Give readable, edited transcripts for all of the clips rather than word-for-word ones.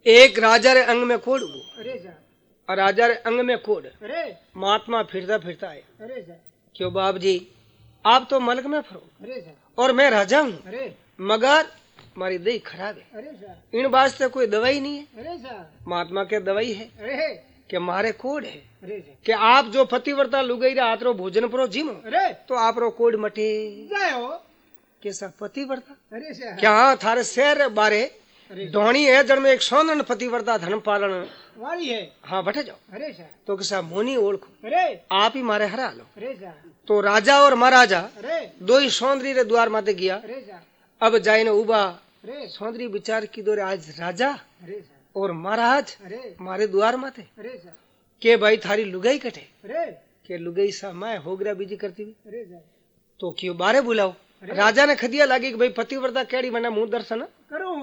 एक राजा रे अंग में कोड गो, अरे जा, और राजा रे अंग में कोड। अरे महात्मा फिरता फिरता आए, अरे जा, क्यों बाप जी आप तो मलक में फरो अरे जा, और मैं राजा हूँ, अरे मगर मारी दही खराब है, अरे जा, इन वास्ते कोई दवाई नहीं है। अरे जा, महात्मा के दवाई है अरे कि मारे कोड है अरे जा, कि आप जो पतिव्रता लुगाई रा आतरो भोजन परो जिमो अरे तो आप रो कोड मटे। जाओ, कैसा पतिव्रता अरे जा, क्या हाँ थारे शहर बारे अरे ढोणी है जन में एक सौंदर्य पतिव्रता धर्म पालन वाली है, हाँ बैठे जाओ अरे जा, तो कैसा मोनी ओळखो अरे आप ही मारे हरा लो। अरे जा, तो राजा और महाराजा अरे दो ही सौंदर्य रे द्वार माते गया। अरे जा, अब जाइने उबा अरे सौंदर्य विचार की दो रे आज राजा अरे जा, और महाराज अरे मारे द्वार माते अरे जा, के भाई थारी लुगाई कटे अरे के लुगाई सा मैं हो गया बीजी करती हुई अरे जा, तो क्यों बारे बुलाओ। राजा ने खदिया लागी कि भाई पतिव्रता केड़ी बना मुंह दर्शन। करूं,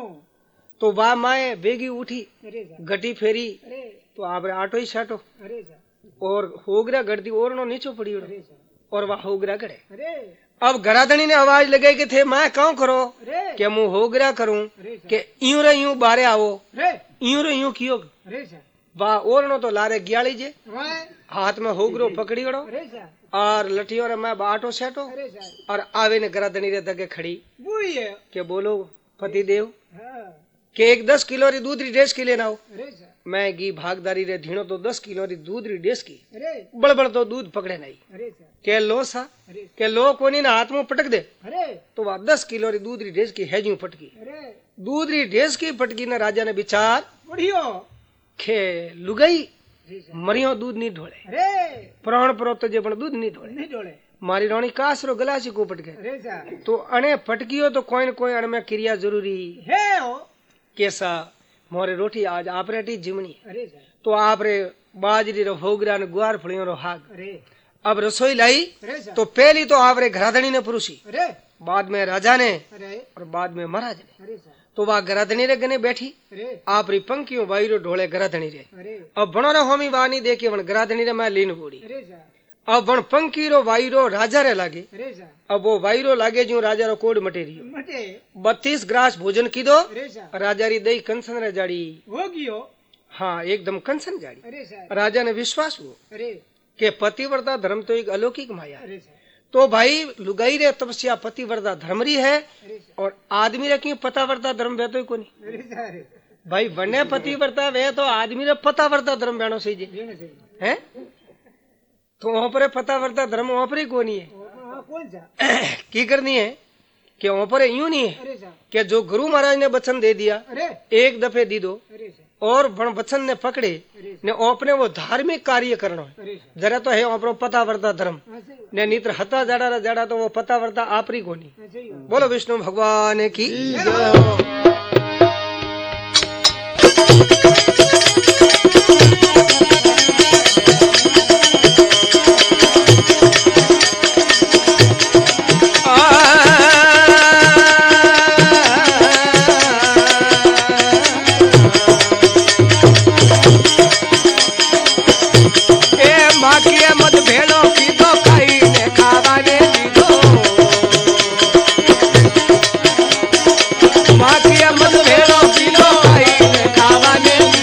तो बा माए बेगी उठी अरे जा, गटी फेरी अरे तो आप आटो ही साटो अरे जा, और होगरा गड़ती और नो नीचो पड़ी अरे जा, और वह होगरा गड़े। अरे अब गराधनी ने आवाज लगाई कि थे मैं कौन करो अरे के मुंह होगरा करूं अरे जा, के यूं रे यूं बारे आओ अरे यूं रे यूं कियो अरे जा, बा और नो तो लारे ग्याली जे वाह, हाथ में होगरो पकड़ी ओड़ो अरे जा, और लठियों रे मैं बाटो सेटो अरे जा, और आवे ने गराधनी रे दगे खड़ी बुरी है, के बोलो पति देव हाँ, के एक 10 किलो री दूध री डेस की लेना हो। अरे जा, मैं गी भागदारी रे धीणो तो 10 किलो री दूध री डेस की अरे बड़बड़ तो दूध पकड़े नहीं अरे जा, के लो सा अरे के लो कोनी ना हाथ में पटक दे अरे तो वह 10 किलो री दूध री डेस की हैजू पटकी अरे दूध री डेस की पटकी ने राजा ने विचार बुढ़ियो, खे लुगाई अरे जा, मरियो दूध नहीं ढोले अरे प्राण परो तो जे पण दूध नहीं ढोले नहीं डोले, मारी रानी कासरो गलासी को पटके अरे जा, तो अने पटकियो तो कोई न कोई अण में क्रिया जरूरी है हो, कैसा मोरे रोटी आज आपरेटी जिमनी अरे जा, तो आपरे बाजरी रो भोगरा ने गुआर फलियो रो हाग अरे अब रसोई लाई अरे जा, तो पहली तो आपरे घराधनी ने पुरुषी अरे बाद में राजा ने अरे और बाद में महाराज ने। अरे जा, तो वह गराधनी रे गने बैठी अरे आप री पंखियों वायरो ढोले गराधनी रे। अरे अब बणो रे होमी वानी देखे वन गराधनी रे मैं लीन गोड़ी अरे जा, अब बण पंखी रो वायरो राजा रे लागे। अरे जा, अब वो वायरो लागे जो राजा रो कोड मटेरियो मटे 32 ग्रास भोजन की दो अरे जा, राजा री दही कंसन रे जाड़ी। हो गयो, हाँ एकदम कंसन जाड़ी। अरे जा, राजा ने विश्वास हुआ अरे कि पतिव्रता धर्म तो एक अलौकिक माया है। अरे जा, तो भाई लुगाई रे तपस्या पतिव्रता धर्म री है अरे जा, और आदमी रे क्यों पताव्रता धर्म वे तो कोनी अरे जा, अरे भाई बने पतिव्रता वे तो आदमी रे पताव्रता धर्म बेनो सही जी लेने चाहिए, है तो वहां पर पताव्रता धर्म वहां पर ही कोनी है। हाँ, कौन जा, की करनी है कि वहां पर यूं नहीं है अरे जा, कि जो गुरु महाराज ने वचन दे दिया अरे एक दफे दी दो अरे जा, और वचन ने पकड़े अरे ने अपने वो धार्मिक कार्य करना है अरे जा, जरा तो है अपनो पताव्रता धर्म हाँ, सही बात, ने नित्र हता जाड़ा जाड़ा तो वो पताव्रता आपरी कोनी। हाँ, सही बात, बोलो विष्णु भगवान की मत भेड़ो की दो खाई ने खावाने दीदो माँ की मत भेड़ो की दो खाई ने खावाने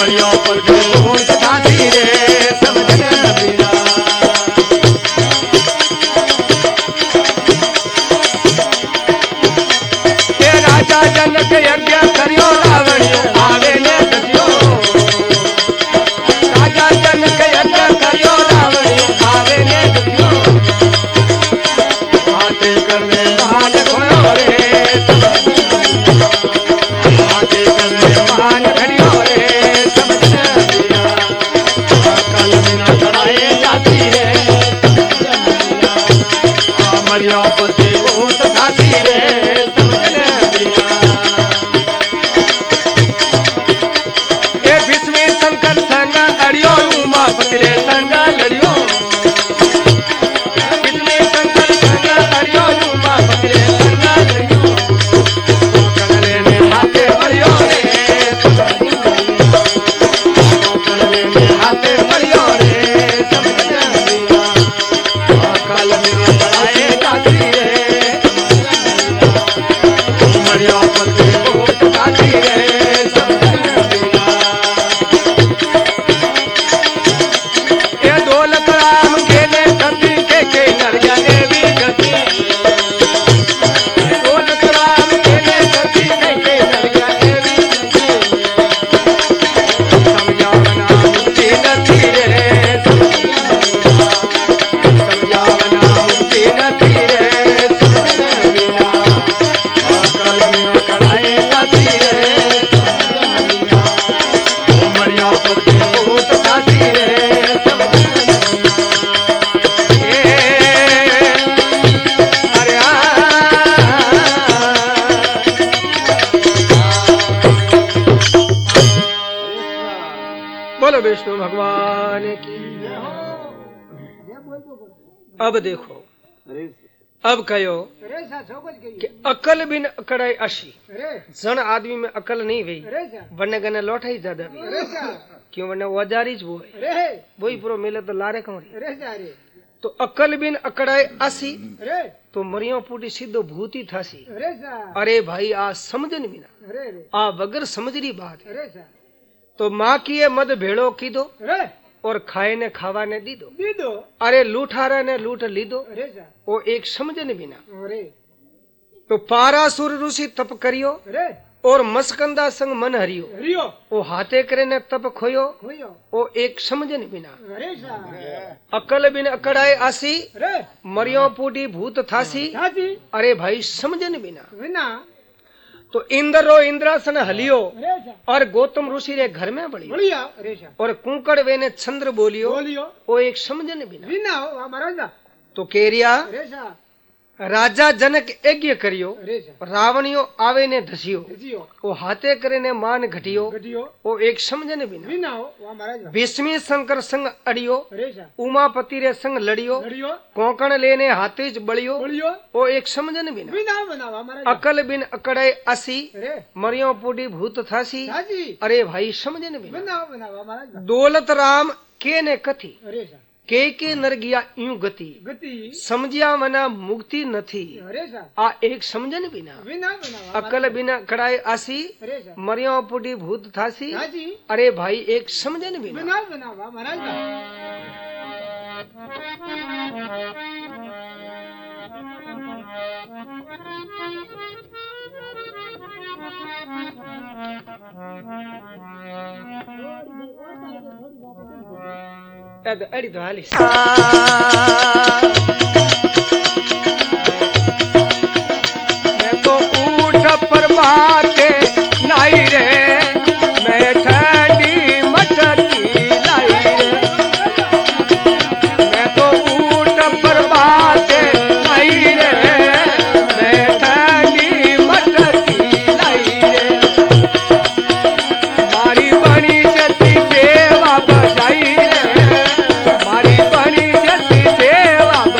मरियो पति भूत थासी रे समझन बिना ये राजा जनक यज्ञ करियो रावण आवे ने दसियो राजा जनक यज्ञ करियो रावण आवे ने दसियो हाथे करने महान खोयो रे हाथे करने महान घड़ियो रे समझन बिना कल बिना चढ़ाए जाती है मरियो पति भूत थासी रे समझन बिना ये विष्णु शंकर संग अड़ियो उमा पति रे संग लड़ियो विष्णु शंकर संग अड़ियो उमा पति रे संग लड़ियो कगले ने हाथे मरियो रे कगले ने हाथे मरियो रे समझन बिना काल में चढ़ाए जाती रे मरियो पति भूत थासी रे समझन बिना ये दौलत राम के ने गति के नरिया ने भी गति ये दौलत राम के ने गति के नरिया ने भी गति समझावना मुक्ति नथी रे समझावना मुक्ति नथी रे समझन बिना कल में कढ़ाए जाती रे मरिया पति भूत थासी रे समझन अरे बोलो विष्णु भगवान की अब देखो अब कहो अरे सा चौकस गई कि अकल बिन अकड़ाई अशी अरे जन आदमी में अकल नहीं हुई अरे सा वरना गने लौटा ही ज्यादा भी अरे सा क्यों वरना औजारी वो है अरे वही पूरा मेले तो लारे कमरी अरे सा अरे तो अकल बिन अकड़ाई असी अरे तो मरियो पूटी सीधो भूती थासी अरे सा अरे भाई आ समझन बिना अरे अरे आ बगर समझरी बात है अरे सा तो माँ की ये मद भेड़ो की दो अरे और खाए ने खावा ने दी दो दीदो अरे लूठारा ने लूट ली दो अरे सा वो एक समझन बिना अरे तो पारासुर ऋषि तप करियो अरे और मस्कंदा संग मन हरियो हरियो वो हाथे करे ने तप खोयो होयो वो एक समझन बिना अरे सा अकल बिन अकड़ाए आसी अरे मरियो पूटी भूत थासी थासी अरे भाई समझन बिना विना तो इंद्र रो इंद्रासन हलियो अरे सा और गौतम ऋषि रे घर में बड़ी बढ़िया अरे सा और कुंकड़ वे ने चंद्र बोलियो बोलियो वो एक समझन बिना विना हो हमारा जा तो केरिया अरे सा राजा जनक यज्ञ करियो अरे सा रावणियो आवे ने धसियो जियो वो हाथे करे ने मान घटियो गटियो वो एक समझन बिना विना हो हमारा जा भीष्मी शंकर संग अड़ियो अरे सा उमापति रे संग लड़ियो लड़ियो कोंकण लेने हाथे च बलियो बोलियो वो एक समझन बिना विना बना हमारा जा अकल बिन अकड़े असी अरे मरियो पूडी भूत थासी थासी अरे भाई समझन बिना बना हमारा जा दौलत राम के ने कथी अरे सा के नर गया यूं गति गति समझिया मना मुक्ति नथी अरे सा आ एक समझन बिना विना बना अकल बिना कड़ाई आसी अरे सा मरियो पुटी भूत थासी थासी अरे भाई एक समझन बिना बना हमारा जा अड़ी तो हाली मैं तो ऊठ पर बाते नाई रे मैं ठंडी मटकी लाई रे मैं तो ऊठ पर बाते नाई रे मैं ठंडी मटकी लाई रे मारी बनी जती सेवा बजाई रे मारी बनी जती सेवा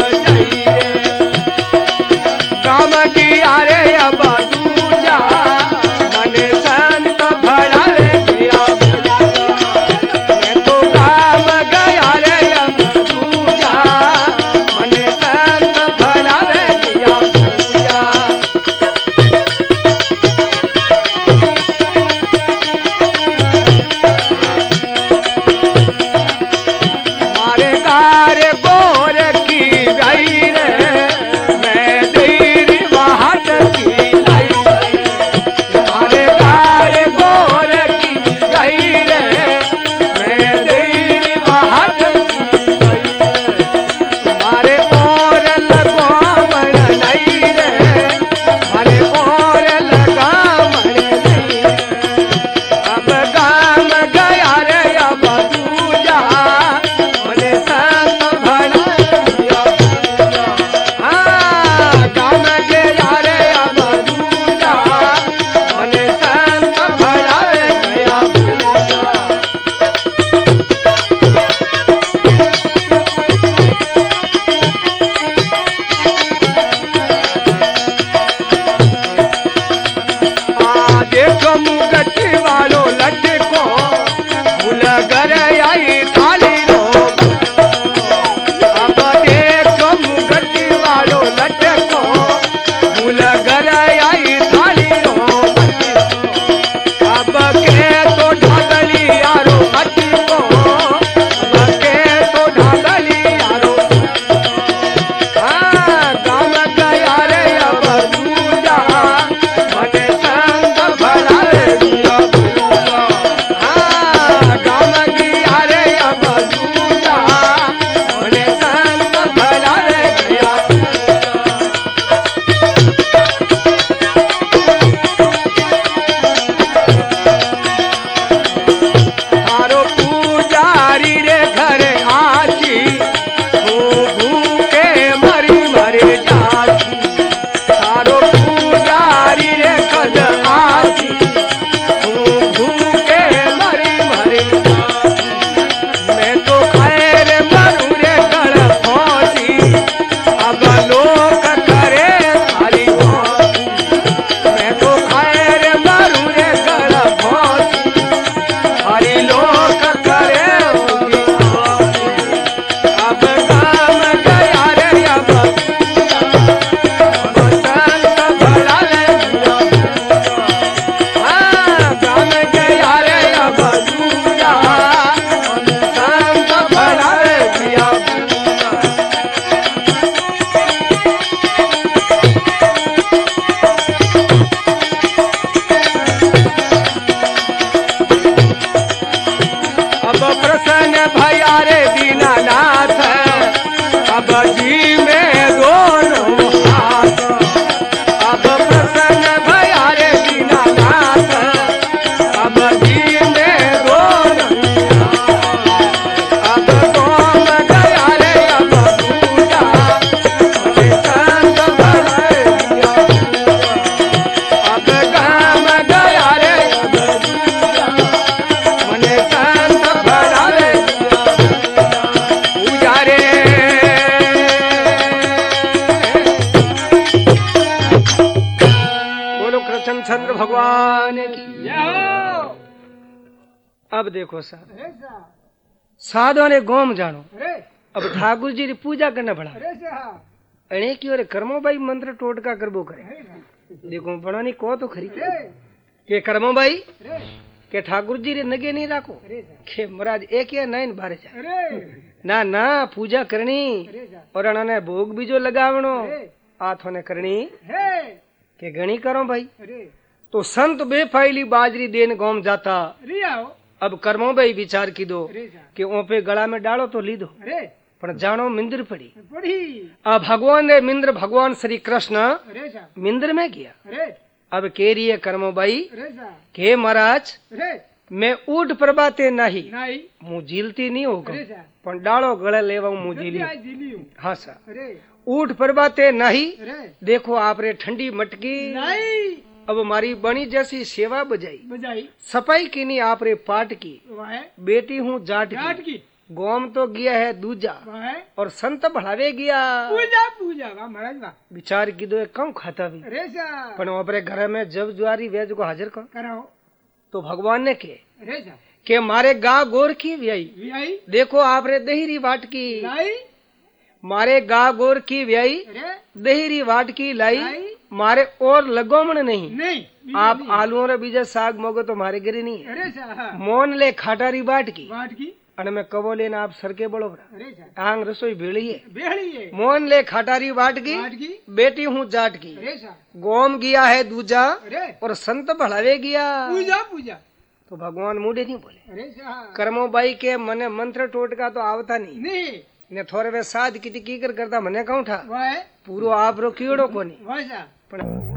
देखो साहब, अरे सा साधो ने गोम जानो, अरे अब ठाकुर जी री पूजा करना पड़ा। अरे सा अणे की ओरे कर्मो भाई मंत्र टोटका करबो करे। अरे सा देखो बनानी को तो खरी अरे के कर्मो भाई अरे के ठाकुर जी रे नगे नहीं राखो अरे सा के महाराज एक या नाइन बारे जा अरे ना ना पूजा करनी अरे सा और अणाने भोग बीजो लगावणो अरे आथो ने करनी हे के घणी करो भाई। अरे तो संत बेफाइली बाजरी देन गोम जाता। अरे आओ अब कर्मो भाई विचार की दो अरे सा कि ओपे गला में डालो तो ली दो, अरे पण जानो मिंद्र पड़ी। पढ़ी अब भगवान ने मिंद्र भगवान श्री कृष्ण अरे सा मिंद्र में गया। अरे अब कह रही है कर्मो भाई अरे सा के महाराज अरे मैं ऊट प्रभाते नहीं नहीं मु झीलती नहीं होगा अरे सा पण डालो गले लेवा मु झीली। आज दिली हूँ हाँ सर अरे ऊट प्रभाते नहीं अरे देखो आप रे ठंडी मटकी नहीं अब हमारी बनी जैसी सेवा बजाई बजाई सफाई की नहीं आप रे पाट की वह बेटी हूँ जाट जाट की की गोम तो गया है दूजा वह और संत बढ़ावे गया। पूजा पूजा वाह महाराज वाह विचार की दो कम खाता भी अरे सा पण अपने घर में जब जुआरी वेज को हाजिर कर कराओ तो भगवान ने के अरे सा के मारे गा गोर की व्याई वियाई देखो आप रे दहीरी वाट की लाई मारे गा गोर की व्याई अरे दहीरी वाट की लाई लाई मारे और लगोमण नहीं नहीं आप आलू रे बीजा साग मोगो तो मारे गिरी नहीं है। अरे सा मोन ले खाटारी बाट की वाट की અને मैं कबो लेना आप सरके बोलो बड़ा अरे सा आंग रसोई भेड़ी है बेहड़ी है मोन ले खाटारी बाट की वाट की बेटी हूँ जाट की अरे सा गोम गया है दूजा अरे और संत बढ़ावे गया। पूजा पूजा तो भगवान मुड़े नहीं बोले अरे सा कर्मो बाई के मने मंत्र टोटका तो आवता नहीं नहीं ने थोड़े वे साध किती कीकर करता मने कहूं था वह पूरो आप रो कीड़ो कोनी वह सा पण